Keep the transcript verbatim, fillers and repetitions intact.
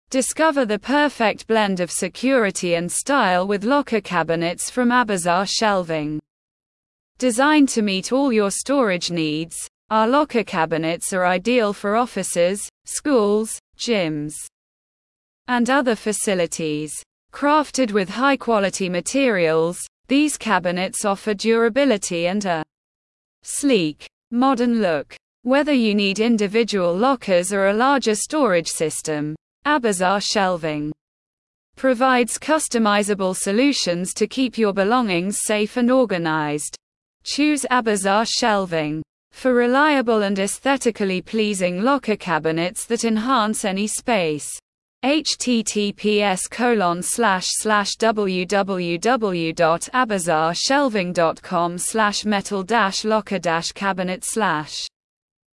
Discover the perfect blend of security and style with locker cabinets from Abazar Shelving. Designed to meet all your storage needs, our locker cabinets are ideal for offices, schools, gyms, and other facilities. Crafted with high-quality materials, these cabinets offer durability and a sleek, modern look. Whether you need individual lockers or a larger storage system, Abazar Shelving provides customizable solutions to keep your belongings safe and organized. Choose Abazar Shelving for reliable and aesthetically pleasing locker cabinets that enhance any space. H T T P S colon slash slash w w w dot abazar shelving dot com slash metal dash locker dash cabinet slash